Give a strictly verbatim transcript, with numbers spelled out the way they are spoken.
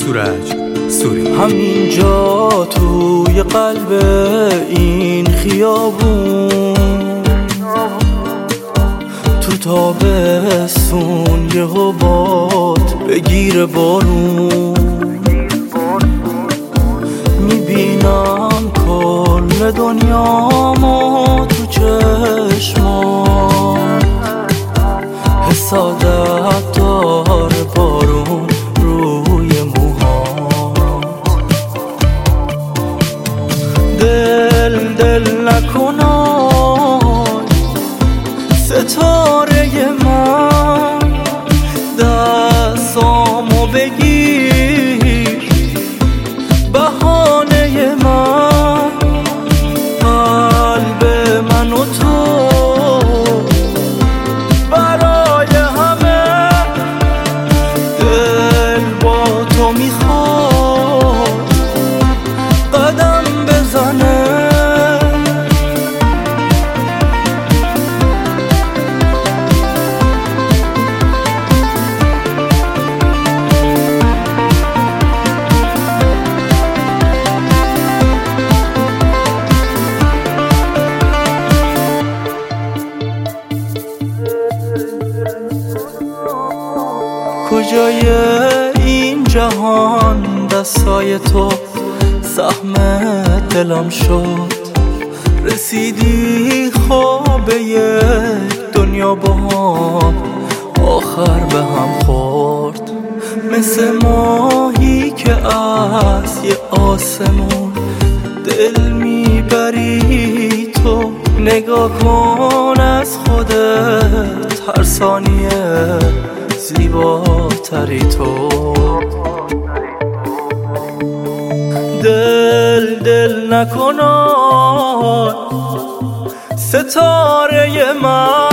سورج سوری. همینجا توی قلب این خیابون، تو تابستون یهو باد بگیر بارون، میبینم کل دنیامو تو چشمات، حسادت داره بارون روی موهات. دل دل نکنای ستاره من، دستامو بگیر بهانه من، قلب من و تو برای همه، دل با تو میخواد قدم بزنه. کجای این جهان دستای تو سهم دلم شد، رسیدی خواب یک دنیا با هم آخر به هم خورد، مثل ماهی که از یه آسمون دل میبری تو. نگاه کن از خودت هر ثانیه زیباتری تو. دل دل نکنای ستاره من،